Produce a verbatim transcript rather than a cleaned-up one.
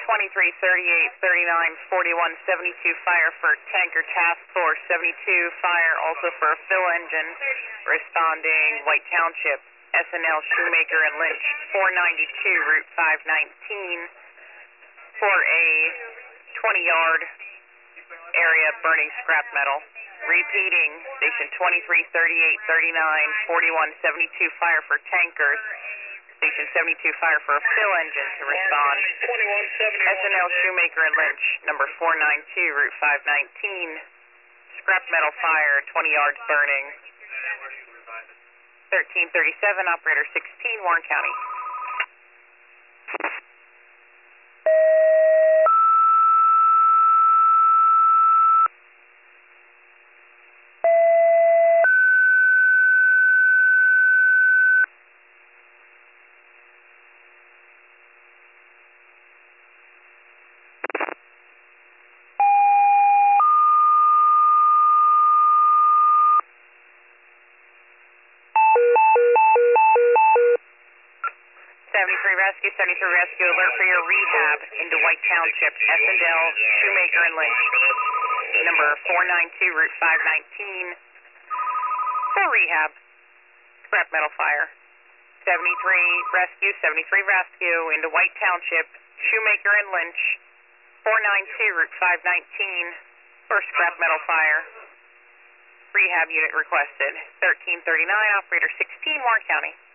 twenty-three thirty-eight thirty-nine forty-one seventy-two fire for tanker task force seventy-two fire also for a fill engine responding White Township S N L Shoemaker and Lynch four ninety-two Route five nineteen for a twenty yard area burning scrap metal. Repeating, station twenty-three thirty-eight thirty-nine forty-one seventy-two fire for tankers. Station seventy-two fire for a fill engine to respond. S N L Shoemaker and Lynch, number four ninety-two, Route five nineteen. Scrap metal fire, twenty yards burning. thirteen thirty-seven, operator sixteen, Warren County. seventy-three Rescue, seventy-three Rescue, alert for your rehab into White Township, S and L, Shoemaker and Lynch. Number four ninety-two, Route five nineteen, for rehab, scrap metal fire. seventy-three Rescue, seventy-three Rescue, into White Township, Shoemaker and Lynch, four ninety-two, Route five nineteen, for scrap metal fire. Rehab unit requested. thirteen thirty-nine, operator sixteen, Warren County.